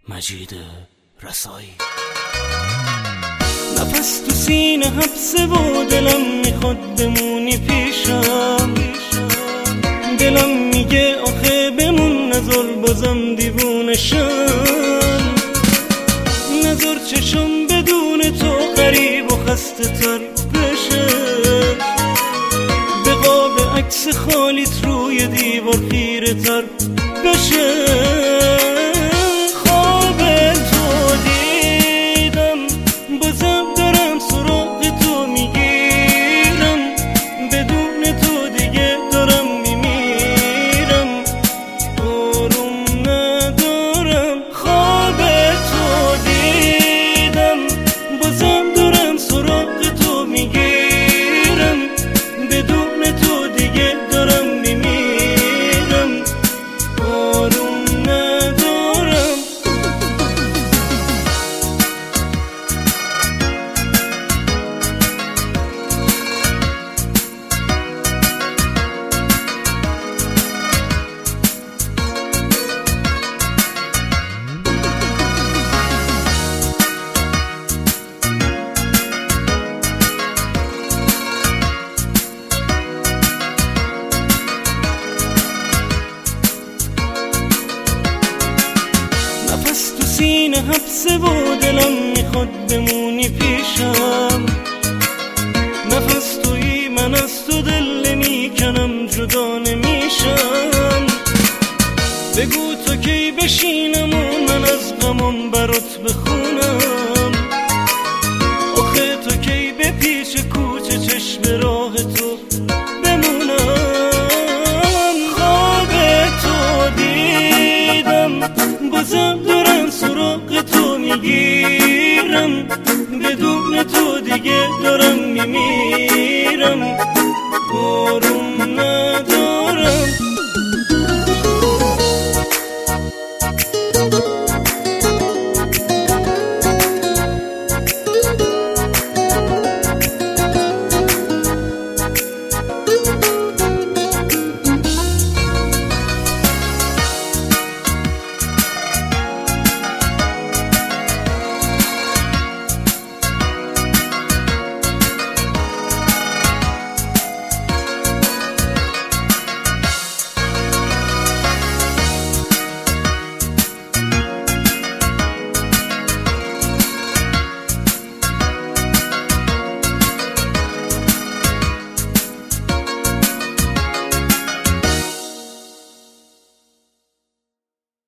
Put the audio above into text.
مجید رسایی. نفس تو سینه حبسه و دلم میخواد بمونی پیشم، دلم میگه آخه بمون نذار بازم دیوونشم، نذار چشم بدون تو غریب و خسته تر بشه، به قاب عکس خالیت روی دیوار خیره تر بشه. خواب تو دیدم بازم دارم سراغ تو میگیرم، بدون تو دیگه دارم میمیرم، آروم ندارم. خواب تو دیدم بازم دارم سراغ تو میگیرم، بدون تو دیگه دارم میمیرم، آروم ندارم. نفس تو سینه حبسه و دلم میخواد بمونی پیشم، نفس تویی من از تو دل نمیکنم جدا نمیشم، بگو تو کی بشینم و من از غمم برات بخونم.